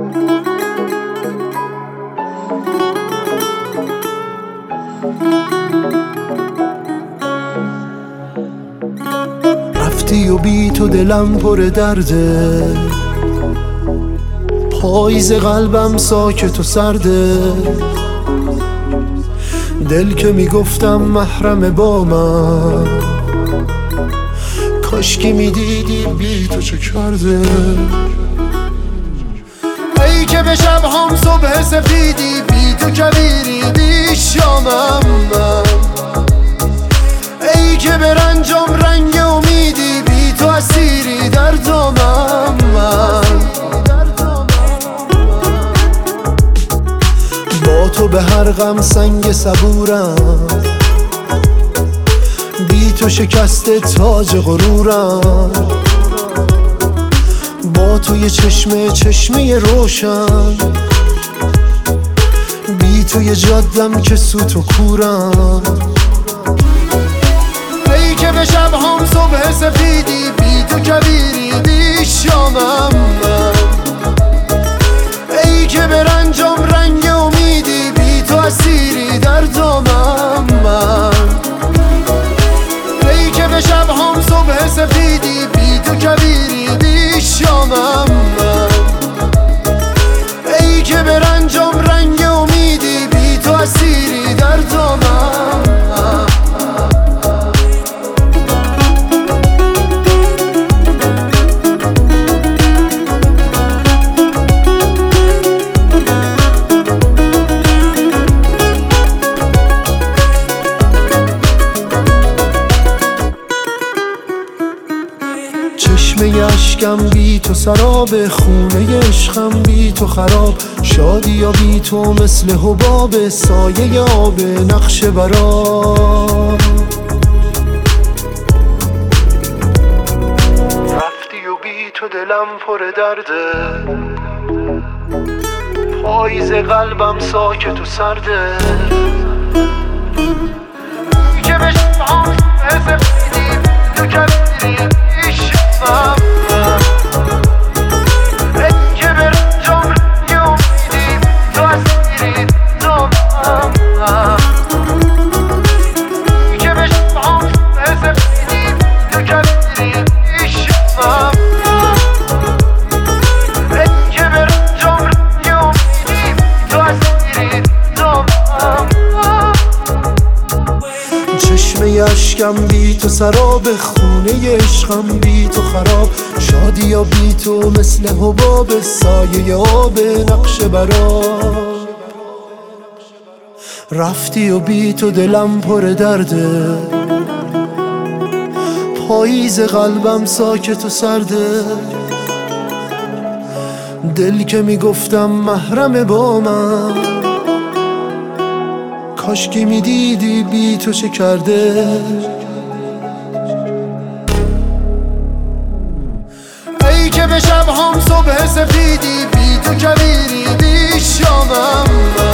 رفتی و بی تو دلم پر درده، پاییز قلبم ساکت و سرده. دل که میگفتم محرم با من، کاشکی میدیدی بی تو چه کرده. ای که به شبهام صبح سفیدی، بی تو کویریدی شامم من. ای که به رنجام رنگ امیدی، بی تو اسیری در دامم من. با تو به هر غم سنگ صبورم، بی تو شکسته تاج غرورم. با تو یه چشمه روشن، بی تو یه جادم که سوت و کورم. ای که به شبهام صبح سفیدی، بی تو کویریدی شامم من. ای که به رنجام رنگ امیدی، بی تو اسیری در دامم من. ای که به شبهام صبح سفیدی، بی تو کویریدی شامم من. ای که به رنجام رنگ امیدی، بی تو اسیری در دامم من. چشمه اشکم بی تو سراب، خونه عشقم بی تو خراب. شادی یا بی تو مثل حباب، سایه آب نقش برا. رفتی و بی تو دلم پر درده، پاییز قلبم ساکت و سرده. که به شبهام سفیدی، تو کویریدی شامم من. ای که به رنجام رنگ امیدی، تو اسیری دامم من. ای که به شبهام سفیدی، تو کویریدی شامم من. ای که به رنجام رنگ امیدی، تو اسیری دامم من. چشمه اشکم بی تو سراب، خونه عشقم بی تو خراب. شادی یا بی تو مثل حباب، سایه آب نقش برا. رفتی و بی تو دلم پر درده، پاییز قلبم ساکت و سرده. دل که میگفتم محرم با من، کاشکی میدیدی بی تو چه کرده. ای که به شبهام صبح سفیدی، بی تو کویریدی شامم من.